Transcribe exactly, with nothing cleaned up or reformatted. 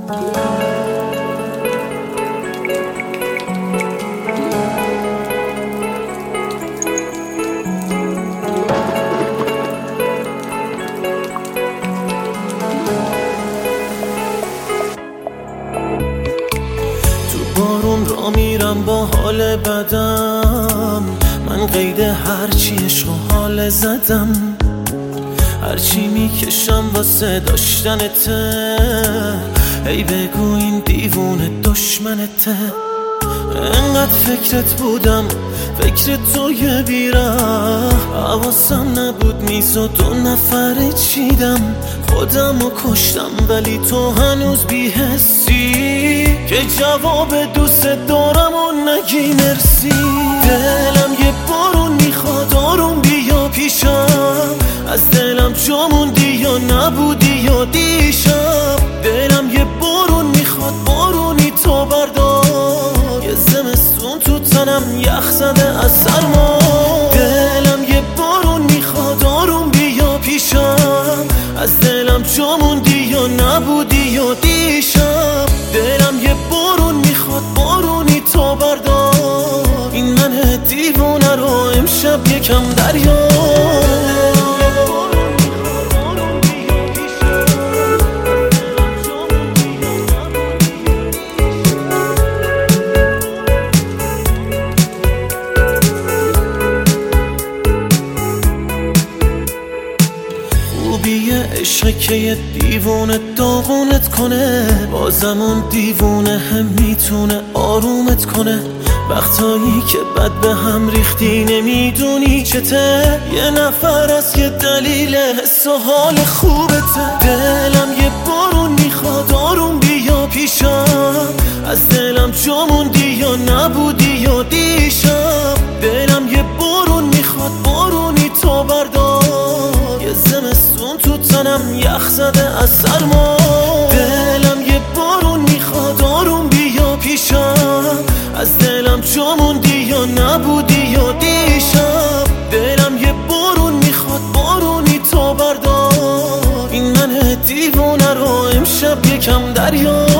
بارون را میرم با حال بدم، من قید هرچی عشق و حال زدم، هرچی میکشم واسه داشتنته، ای بگو این دیوونه دشمنته. انقدر فکرت بودم فکر توی بیره، حواسم نبود میزا دو نفره چیدم، خودم رو کشتم ولی تو هنوز بی‌حسی که جواب دوست دارم و نگی مرسی. دلم یه بارون میخواد آروم بیا پیشم، از دلم جا موندی یا نبودی یا دیشب. دلم یه بارون میخواد بارونی تو بردار، یه زمستون تو تنم یخ زده از سرما. دلم یه بارون میخواد آروم بیا پیشم، از دلم جا موندی یا نبودی یا دیشب. دلم یه بارون میخواد بارونی تو بردار، این من دیوونه رو امشب یکم دریا. خوبیه عشق که یه دیوونه داغونت کنه، بازم اون دیوونه هم میتونه آرومت کنه. وقتایی که بد به هم ریختی نمیدونی چته، یه نفر از یه دلیل حس و حال خوبته. دلم یه بارون میخواد آروم بیا پیشم، از دلم جا موندی یا نبودی یا دیشب. دلم یه بارون میخواد بارونی تو بردار، یه زمستون تو تنم یخ زده از سرما. دلم یه بارون میخواد آروم بیا پیشم، از دلم جا موندی یا نبودی یا دیشب. دلم یه بارون میخواد بارونی تو بردار، این من دیوونه رو امشب یکم دریا.